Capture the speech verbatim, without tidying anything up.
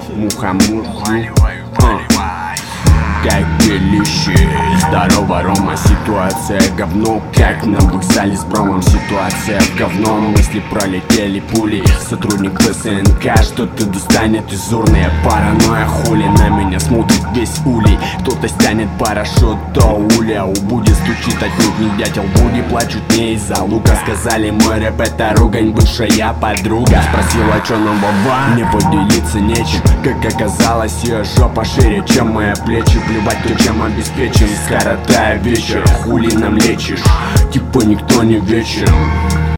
Муха-муху, а. Как пилище, здорово, Рома, ситуация говно. Как на вокзале с Бромом, ситуация в говно. Мысли пролетели пули, сотрудник ВСНК что-то достанет из урны. Паранойя хули, на меня смотрит весь улей. Кто-то стянет парашют, то уля. У Буди стучит отнюдь не дятел, Буди плачут не из-за лука. Сказали, мой рэп это ругань, бывшая подруга. Спросила, чё нам баба, мне поделиться нечем. Как оказалось, ее жопа шире, чем мои плечи. Плевать, то чем обеспечен, скоротая вечер. Хули нам лечишь, типа никто не вечен.